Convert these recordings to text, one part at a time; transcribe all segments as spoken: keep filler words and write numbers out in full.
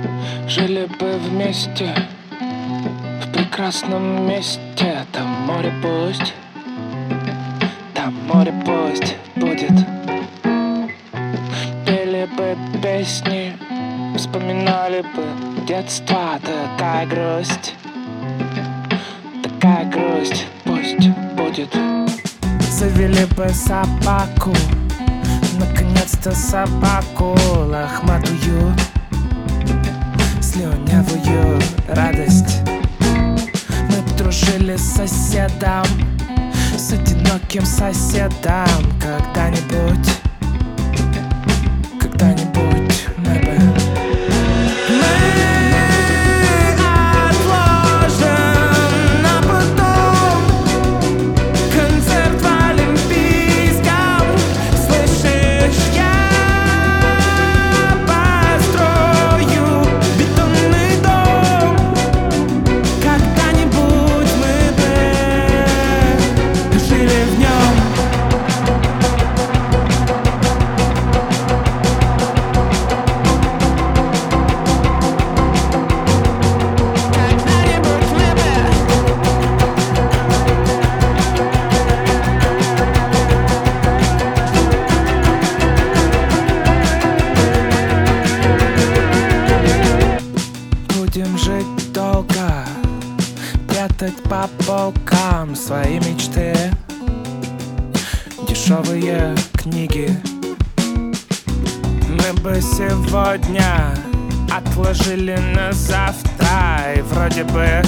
Жили бы вместе в прекрасном месте. Там море пусть, там море пусть будет. Пели бы песни, вспоминали бы детство. Такая грусть, такая грусть пусть будет. Завели бы собаку, наконец-то собаку лохматую, слюнявую радость. Мы б дружили с соседом, с одиноким соседом. Когда-нибудь, когда-нибудь мы бы будем жить долго, прятать по полкам свои мечты, дешевые книги. Мы бы сегодня отложили на завтра, и вроде бы,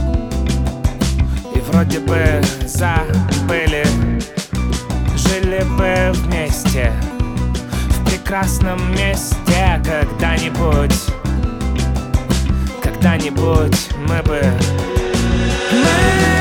и вроде бы забыли. Жили бы вместе в прекрасном месте. Когда-нибудь, когда-нибудь мы бы мы